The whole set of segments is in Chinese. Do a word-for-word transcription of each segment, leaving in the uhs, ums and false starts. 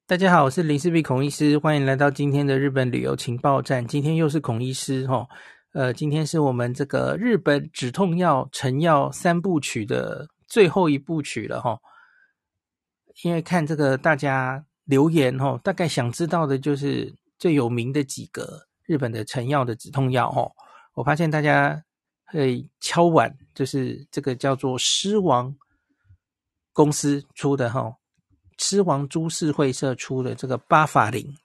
大家好，我是林氏璧孔医师，欢迎来到今天的日本旅游情报站。今天又是孔医师齁，呃，今天是我们这个日本止痛药成药三部曲的最后一部曲了齁。因为看这个大家留言齁，大概想知道的就是最有名的几个日本的成药的止痛药齁。我发现大家会敲碗，就是这个叫做狮王公司出的齁。狮王株式会社出的这个巴法林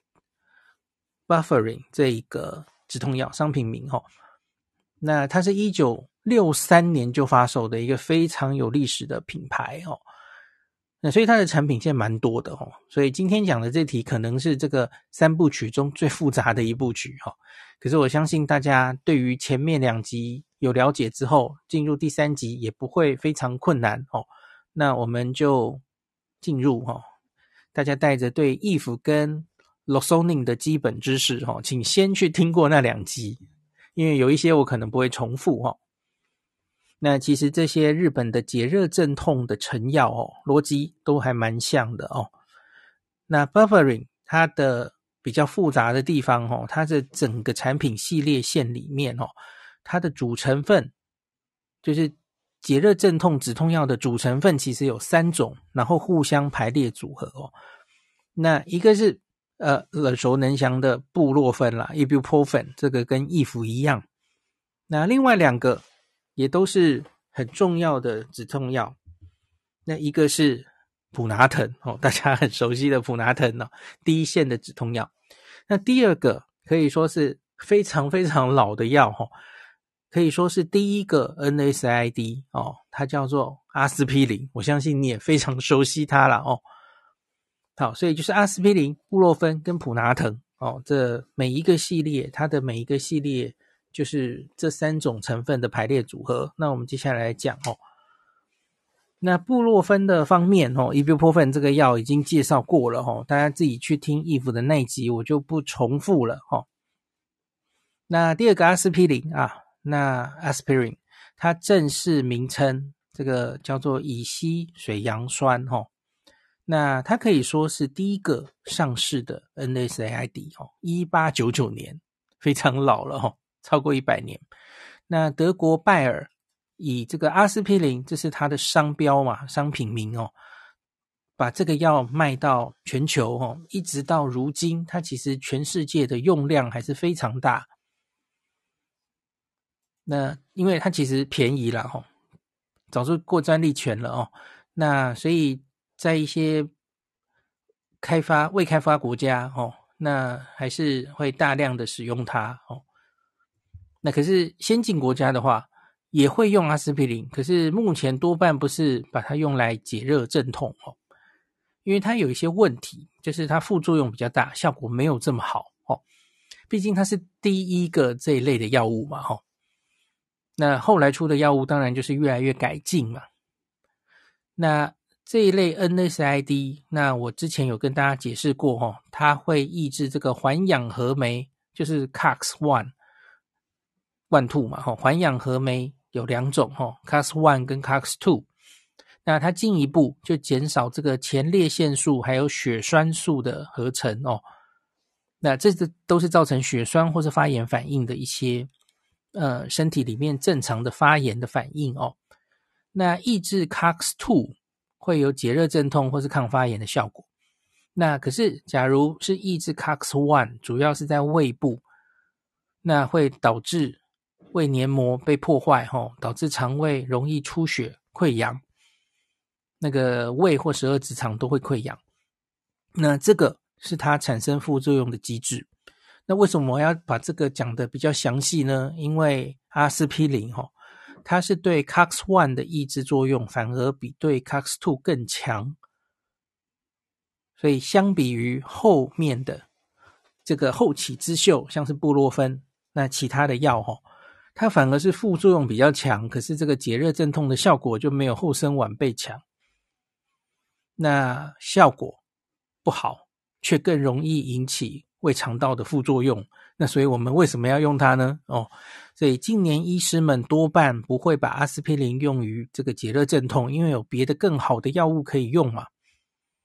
Bufferin 这一个止痛药商品名齁，那它是一九六三年就发售的一个非常有历史的品牌齁，那所以它的产品线蛮多的齁，所以今天讲的这题可能是这个三部曲中最复杂的一部曲齁，可是我相信大家对于前面两集有了解之后，进入第三集也不会非常困难齁，那我们就进入齁，大家带着对 I F 跟 Loxonin 的基本知识齁，请先去听过那两集，因为有一些我可能不会重复齁。那其实这些日本的解热镇痛的成药哦，逻辑都还蛮像的哦。那 Bufferin 它的比较复杂的地方哦，它的整个产品系列线里面哦，它的主成分就是解热镇痛止痛药的主成分其实有三种，然后互相排列组合哦。那一个是呃耳熟能详的布洛芬啦 Ibuprofen， 这个跟 I F 一样。那另外两个也都是很重要的止痛药。那一个是普拿疼哦，大家很熟悉的普拿疼哦，第一线的止痛药。那第二个可以说是非常非常老的药哦。可以说是第一个 N S A I D 哦，它叫做阿司匹林，我相信你也非常熟悉它了哦。好，所以就是阿司匹林、布洛芬跟普拿疼哦，这每一个系列，它的每一个系列就是这三种成分的排列组合。那我们接下来讲哦。那布洛芬的方面哦 Ibuprofen 这个药已经介绍过了哦，大家自己去听 I F 的那一集，我就不重复了哦。那第二个阿司匹林啊。那 aspirin 它正式名称这个叫做乙烯水杨酸齁，那它可以说是第一个上市的 N S A I D 齁，一八九九年，非常老了齁，超过一百年。那德国拜耳以这个阿司匹林，这是它的商标嘛，商品名哦，把这个药卖到全球齁，一直到如今，它其实全世界的用量还是非常大。那因为它其实便宜啦齁，早就过专利权了哦。那所以在一些开发未开发国家哦，那还是会大量的使用它哦。那可是先进国家的话也会用阿司匹林，可是目前多半不是把它用来解热镇痛哦，因为它有一些问题，就是它副作用比较大，效果没有这么好哦。毕竟它是第一个这一类的药物嘛齁。那后来出的药物当然就是越来越改进嘛。那这一类 N S A I D， 那我之前有跟大家解释过齁，它会抑制这个环氧合酶，就是 C O X 一 one two 嘛齁，环氧合酶有两种齁 C O X 一 跟 C O X 二， 那它进一步就减少这个前列腺素还有血栓素的合成哦。那这都是造成血栓或是发炎反应的一些呃，身体里面正常的发炎的反应哦。那抑制 C O X 二 会有解热镇痛或是抗发炎的效果。那可是假如是抑制 C O X 一， 主要是在胃部，那会导致胃黏膜被破坏齁，导致肠胃容易出血溃疡，那个胃或十二指肠都会溃疡。那这个是它产生副作用的机制。那为什么我要把这个讲得比较详细呢？因为阿司匹林齁，它是对 C O X 一 的抑制作用反而比对 C O X 二 更强，所以相比于后面的这个后起之秀，像是布洛芬，那其他的药齁，它反而是副作用比较强，可是这个解热镇痛的效果就没有后生晚辈强，那效果不好，却更容易引起胃肠道的副作用。那所以我们为什么要用它呢？哦，所以近年医师们多半不会把阿司匹林用于这个解热镇痛，因为有别的更好的药物可以用嘛。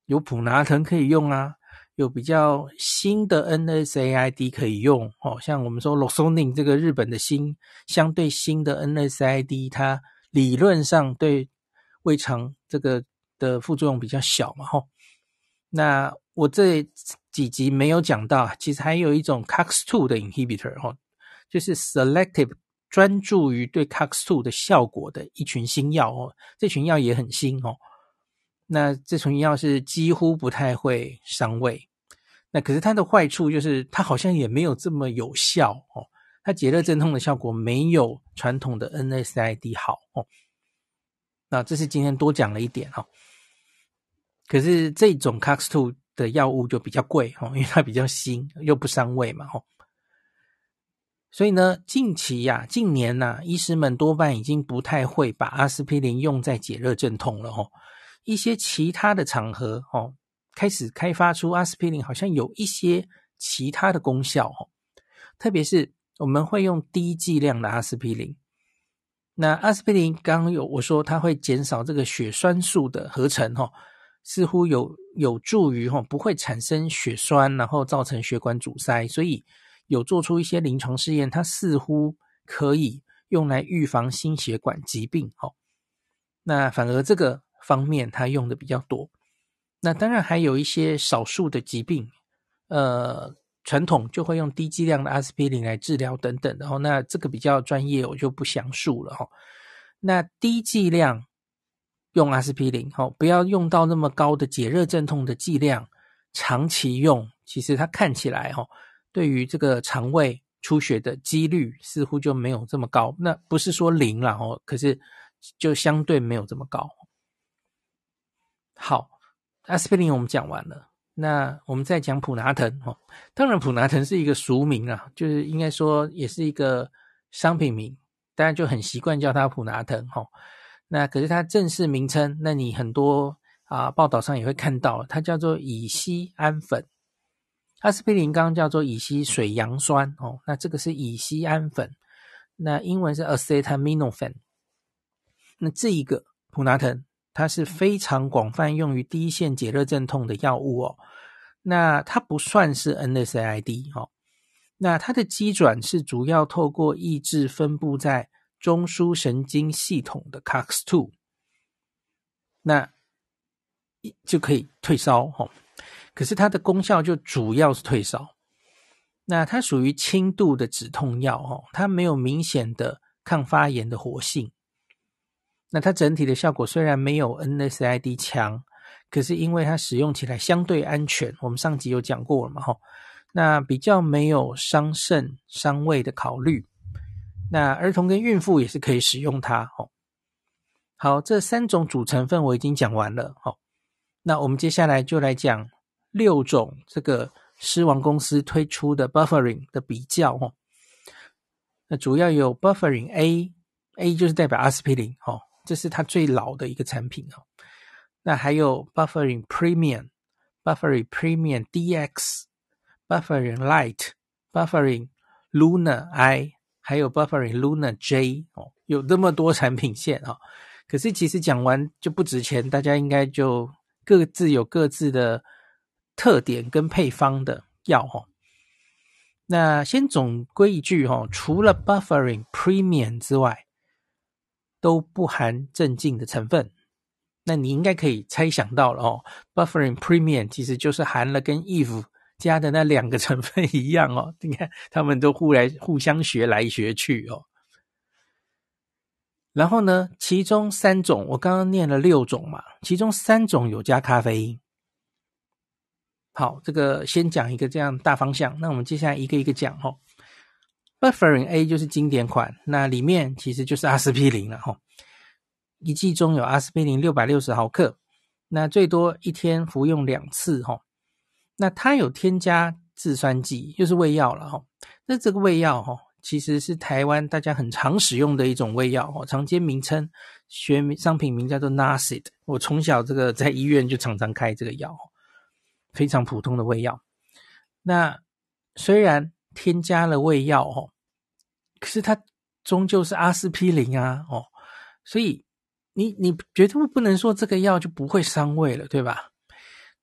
有普拿疼可以用啊，有比较新的 N S A I D 可以用哦，像我们说 Loxonin 这个日本的新相对新的 N S A I D， 它理论上对胃肠这个的副作用比较小嘛吼。那我这几集没有讲到，其实还有一种 C O X 二 的 inhibitor 吼，就是 selective 专注于对 C O X 二 的效果的一群新药哦，这群药也很新哦。那这群药是几乎不太会伤胃，那可是它的坏处就是它好像也没有这么有效哦，它解热镇痛的效果没有传统的 N S A I D 好哦。那这是今天多讲了一点哦。可是这种 C O X 二 的药物就比较贵哦，因为它比较新又不伤胃嘛哦。所以呢，近期呀、啊、近年呐、啊，医师们多半已经不太会把阿司匹林用在解热镇痛了哦。一些其他的场合哦，开始开发出阿司匹林好像有一些其他的功效哦，特别是我们会用低剂量的阿司匹林。那阿司匹林刚刚有我说它会减少这个血栓素的合成哦，似乎有有助于哦不会产生血栓，然后造成血管阻塞，所以有做出一些临床试验，它似乎可以用来预防心血管疾病哦。那反而这个方面它用的比较多。那当然还有一些少数的疾病，呃，传统就会用低剂量的阿司匹林来治疗等等的哦。那这个比较专业，我就不详述了哦。那低剂量用阿司匹林哦，不要用到那么高的解热镇痛的剂量，长期用，其实它看起来哦，对于这个肠胃出血的几率似乎就没有这么高。那不是说零啦哦，可是就相对没有这么高。好，阿司匹林我们讲完了，那我们再讲普拿疼哦。当然普拿疼是一个俗名啊，就是应该说也是一个商品名，大家就很习惯叫它普拿疼哦。那可是它正式名称，那你很多啊报道上也会看到，它叫做乙酰胺粉。阿司匹林刚刚叫做乙酰水杨酸哦，那这个是乙酰胺粉，那英文是 acetaminophen。那这一个普拿疼它是非常广泛用于第一线解热镇痛的药物哦。那它不算是 N S A I D 哦。那它的机转是主要透过抑制分布在中枢神经系统的 C O X 二， 那就可以退烧哦。可是它的功效就主要是退烧。那它属于轻度的止痛药哦，它没有明显的抗发炎的活性。那它整体的效果虽然没有 N S A I D 强，可是因为它使用起来相对安全，我们上集有讲过了嘛齁，那比较没有伤肾伤胃的考虑。那儿童跟孕妇也是可以使用它齁。好，这三种主成分我已经讲完了齁。那我们接下来就来讲六种这个狮王公司推出的 Bufferin 的比较齁。那主要有 Bufferin A，A 就是代表阿司匹林齁。这是它最老的一个产品哦。那还有 Bufferin Premium、Bufferin Premium D X、Bufferin Light、Bufferin Luna I， 还有 Bufferin Luna J 哦，有这么多产品线哦。可是其实讲完就不值钱，大家应该就各自有各自的特点跟配方的药哦。那先总归一句哦，除了 Bufferin Premium 之外，都不含镇静的成分。那你应该可以猜想到了哦 Bufferin Premium 其实就是含了跟 Eve 加的那两个成分一样哦，你看他们都互来互相学来学去哦。然后呢，其中三种我刚刚念了六种嘛，其中三种有加咖啡因。好，这个先讲一个这样大方向，那我们接下来一个一个讲哦。Bufferin A 就是经典款，那里面其实就是阿司匹林了齁。一剂中有阿司匹林六百六十毫克，那最多一天服用两次齁。那它有添加制酸剂，又是胃药了齁。那这个胃药齁，其实是台湾大家很常使用的一种胃药齁，常见名称学名商品名叫做 Nacid。我从小这个在医院就常常开这个药，非常普通的胃药。那虽然添加了胃药哦，可是它终究是阿司匹林啊哦，所以你你绝对不能说这个药就不会伤胃了，对吧？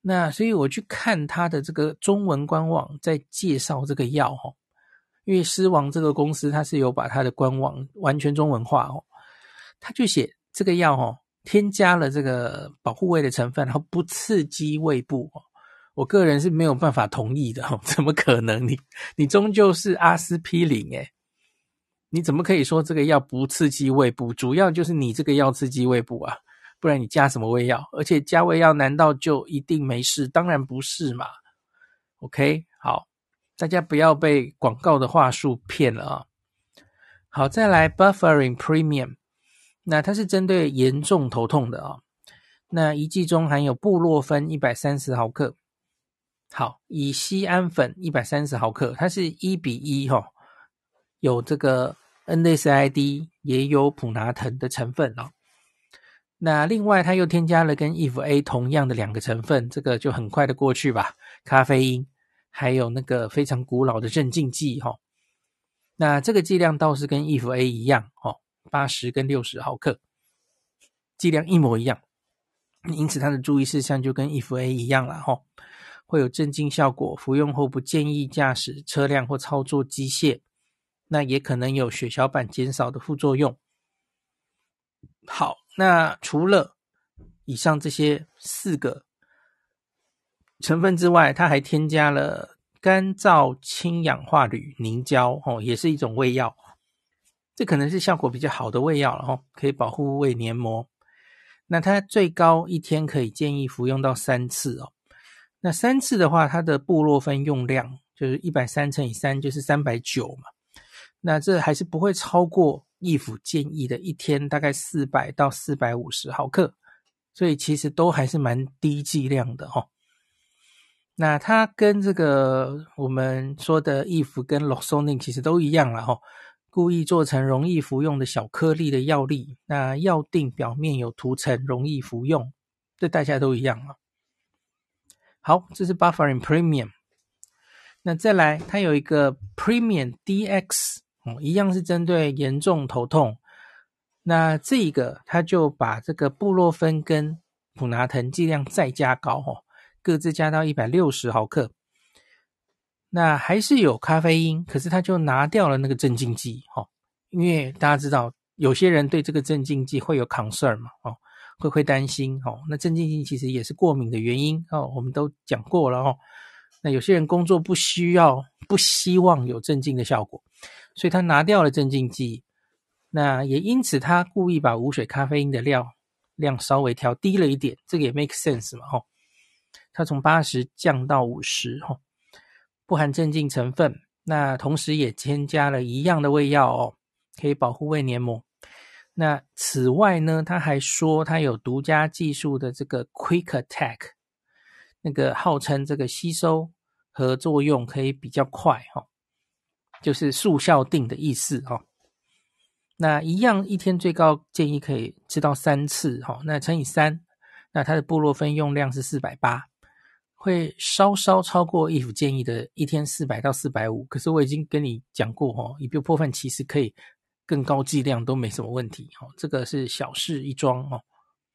那所以我去看他的这个中文官网在介绍这个药齁，因为狮王这个公司它是有把它的官网完全中文化齁，他就写这个药齁添加了这个保护胃的成分，然后不刺激胃部齁，我个人是没有办法同意的齁，怎么可能，你你终究是阿司匹林诶，你怎么可以说这个药不刺激胃部？主要就是你这个药刺激胃部啊，不然你加什么胃药？而且加胃药难道就一定没事？当然不是嘛。OK， 好，大家不要被广告的话术骗了啊。好，再来 Bufferin Premium， 那它是针对严重头痛的啊。那一剂中含有布洛芬一百三十毫克，好，乙酰氨粉一百三十毫克，它是一比一齁，有这个 N S A I D 也有普拿疼的成分哦。那另外它又添加了跟 E F A 同样的两个成分，这个就很快的过去吧，咖啡因还有那个非常古老的镇静剂齁。那这个剂量倒是跟 E F A 一样齁，八十跟六十毫克，剂量一模一样，因此它的注意事项就跟 E F A 一样啦齁，会有镇静效果，服用后不建议驾驶车辆或操作机械，那也可能有血小板减少的副作用。好，那除了以上这些四个成分之外，它还添加了干燥氢氧化铝凝胶齁，也是一种胃药，这可能是效果比较好的胃药了齁，可以保护胃黏膜。那它最高一天可以建议服用到三次哦。那三次的话，它的布洛芬用量就是一百三乘以三就是三百九嘛。那这还是不会超过义府建议的一天大概四百到四百五十毫克，所以其实都还是蛮低剂量的齁。那它跟这个我们说的义府跟 Loxonin 其实都一样啦齁，故意做成容易服用的小颗粒的药粒，那药锭表面有涂层容易服用，这大家都一样啊。好，这是 Bufferin Premium。 那再来它有一个 Premium D X、哦、一样是针对严重头痛，那这一个它就把这个布洛芬跟普拿疼剂量再加高、哦、各自加到一百六十毫克，那还是有咖啡因，可是它就拿掉了那个镇静剂、哦、因为大家知道有些人对这个镇静剂会有 concern 嘛、哦会会担心哦，那镇静剂其实也是过敏的原因哦，我们都讲过了哦。那有些人工作不需要不希望有镇静的效果，所以他拿掉了镇静剂，那也因此他故意把无水咖啡因的料量稍微调低了一点，这个也 make sense 嘛哦。他从八十降到五十哦，不含镇静成分，那同时也添加了一样的胃药哦，可以保护胃黏膜。那此外呢，他还说他有独家技术的这个 Quick Attack， 那个号称这个吸收和作用可以比较快齁，就是速效定的意思齁。那一样一天最高建议可以吃到三次齁，那乘以三，那它的布洛芬用量是四百八十，会稍稍超过义府建议的一天四百到四百五十，可是我已经跟你讲过齁，伊布泼芬其实可以更高剂量都没什么问题哦，这个是小事一桩哦。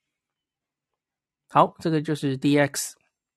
好，这个就是 D X。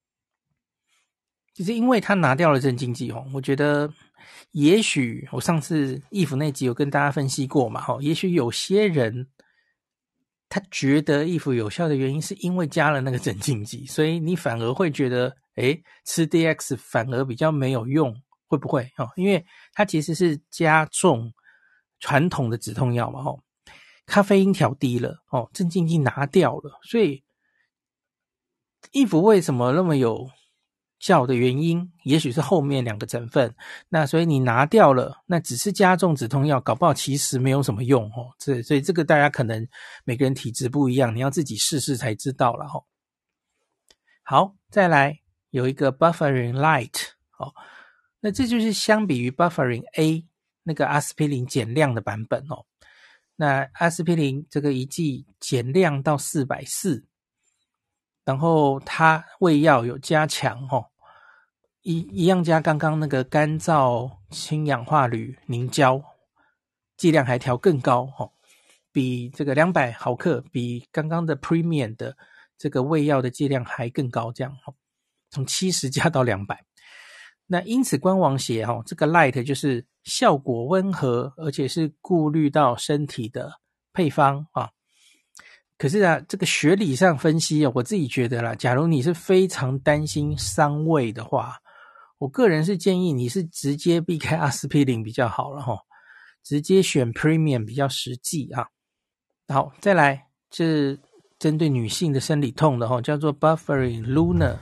其实因为他拿掉了镇静剂哦，我觉得也许我上次义府那集有跟大家分析过嘛哦，也许有些人他觉得义府有效的原因是因为加了那个镇静剂，所以你反而会觉得诶吃 D X 反而比较没有用，会不会哦？因为它其实是加重传统的止痛药嘛齁，咖啡因调低了哦，镇静剂拿掉了，所以义府为什么那么有效的原因，也许是后面两个成分，那所以你拿掉了，那只是加重止痛药，搞不好其实没有什么用哦。这所以这个大家可能每个人体质不一样，你要自己试试才知道了齁。好，再来有一个 Bufferin Light 哦，那这就是相比于 Bufferin A那个阿司匹林减量的版本哦。那阿司匹林这个一剂减量到四百四十，然后它胃药有加强哦，一一样加刚刚那个干燥氢氧化铝凝胶，剂量还调更高哦，比这个两百毫克比刚刚的 Premium 的这个胃药的剂量还更高这样哦。 从七十加到两百。那因此官网写哦，这个 light 就是效果温和，而且是顾虑到身体的配方啊。可是啊，这个学理上分析啊，我自己觉得啦，假如你是非常担心伤胃的话，我个人是建议你是直接避开阿司匹林比较好了齁，直接选 Premium 比较实际啊。好，再来是针对女性的生理痛的齁，叫做 Bufferin Lunar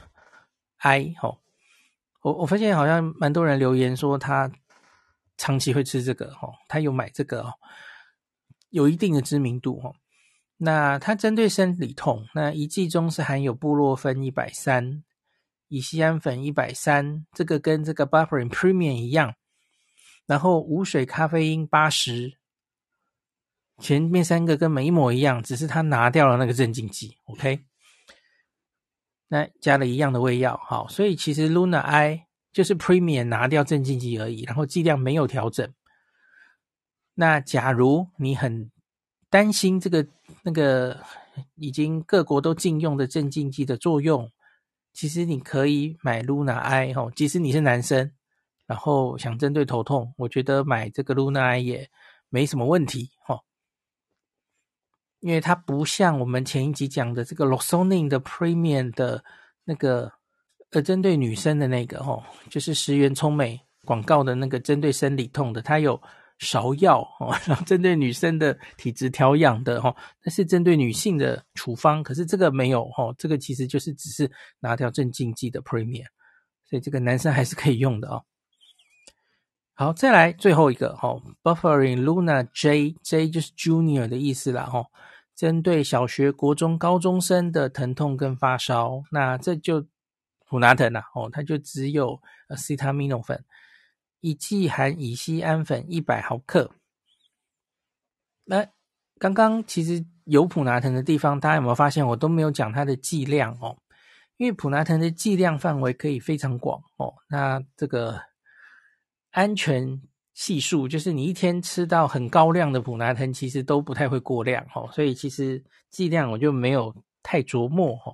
I 齁。我我发现好像蛮多人留言说他长期会吃这个齁，他有买这个哦，有一定的知名度齁。那它针对生理痛，那一剂中是含有布洛芬一百三十，乙酰氨粉一百三十，这个跟这个 Bufferin Premium 一样，然后无水咖啡因八十，前面三个根本一模一样，只是它拿掉了那个镇静剂 OK， 那加了一样的胃药。好，所以其实 Lunar I 就是 Premium 拿掉镇静剂而已，然后剂量没有调整。那假如你很担心这个那个已经各国都禁用的镇静剂的作用，其实你可以买 Lunar I 齁，即使你是男生，然后想针对头痛，我觉得买这个 Lunar I 也没什么问题齁，因为它不像我们前一集讲的这个 Loxonin 的 Premium 的那个呃针对女生的那个齁，就是十元聪美广告的那个针对生理痛的，它有芍药哦，然后针对女生的体质调养的哦，那是针对女性的处方，可是这个没有哦，这个其实就是只是拿掉镇静剂的 Premium， 所以这个男生还是可以用的哦。好，再来最后一个哦 Bufferin Lunar J J 就是 Junior 的意思啦哦，针对小学、国中、高中生的疼痛跟发烧，那这就普拿疼啦哦，它就只有 acetaminophen。一剂含乙酰氨粉一百毫克。那刚刚其实有普拿疼的地方，大家有没有发现我都没有讲它的剂量哦？因为普拿疼的剂量范围可以非常广哦。那这个安全系数，就是你一天吃到很高量的普拿疼，其实都不太会过量哦。所以其实剂量我就没有太琢磨哦。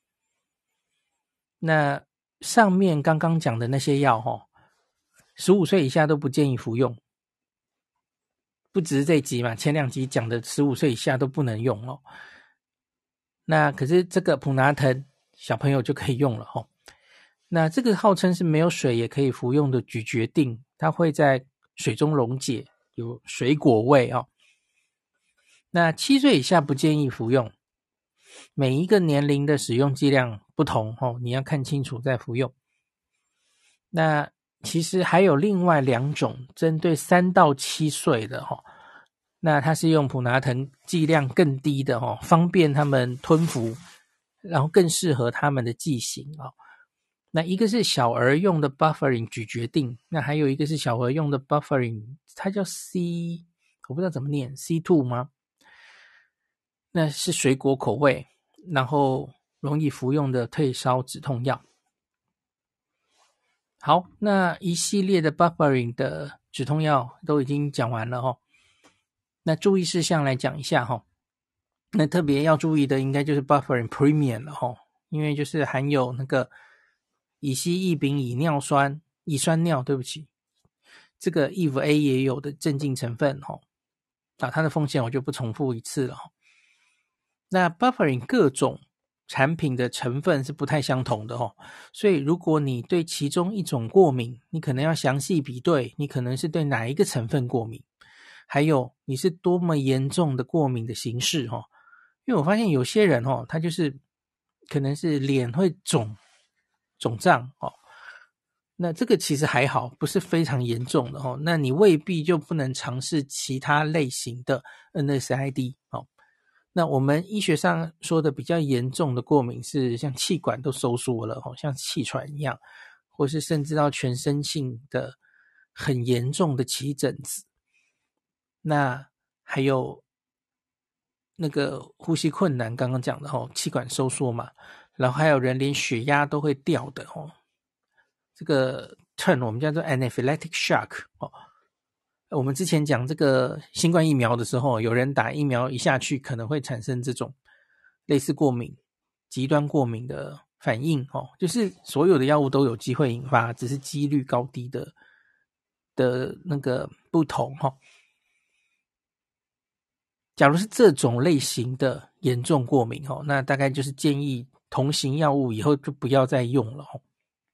那上面刚刚讲的那些药哦，十五岁以下都不建议服用，不只是这一集嘛，前两集讲的十五岁以下都不能用哦。那可是这个普拿疼小朋友就可以用了哦。那这个号称是没有水也可以服用的咀嚼定，它会在水中溶解，有水果味哦。那七岁以下不建议服用，每一个年龄的使用剂量不同哦，你要看清楚再服用。那其实还有另外两种针对三到七岁的齁，那它是用普拿疼剂量更低的齁，方便他们吞服，然后更适合他们的剂型哦。那一个是小儿用的 Bufferin 咀嚼定，那还有一个是小儿用的 Bufferin， 它叫 C， 我不知道怎么念 C 二 吗？那是水果口味，然后容易服用的退烧止痛药。好，那一系列的 Bufferin 的止痛药都已经讲完了齁。那注意事项来讲一下齁。那特别要注意的应该就是 Bufferin Premium 了齁，因为就是含有那个乙烯异丙乙尿酸、乙酸尿，对不起，这个 E V A 也有的镇静成分齁。啊，它的风险我就不重复一次了齁。那 Bufferin 各种产品的成分是不太相同的哦，所以如果你对其中一种过敏，你可能要详细比对，你可能是对哪一个成分过敏，还有你是多么严重的过敏的形式哦。因为我发现有些人哦，他就是可能是脸会肿肿胀哦，那这个其实还好，不是非常严重的哦，那你未必就不能尝试其他类型的 N S I D 哦。那我们医学上说的比较严重的过敏是像气管都收缩了齁，像气喘一样，或是甚至到全身性的很严重的起疹子。那还有那个呼吸困难，刚刚讲的齁，气管收缩嘛，然后还有人连血压都会掉的齁，这个 term 我们叫做 anaphylactic shock 哦。我们之前讲这个新冠疫苗的时候，有人打疫苗一下去可能会产生这种类似过敏、极端过敏的反应哦，就是所有的药物都有机会引发，只是几率高低的的那个不同哈、哦。假如是这种类型的严重过敏哦，那大概就是建议同型药物以后就不要再用了哦。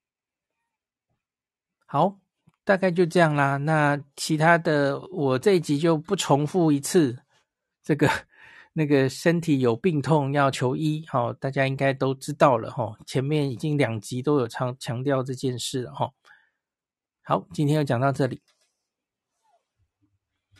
好，大概就这样啦。那其他的我这一集就不重复一次，这个那个身体有病痛要求医，好、哦，大家应该都知道了哈、哦。前面已经两集都有强强调这件事了哈、哦。好，今天就讲到这里。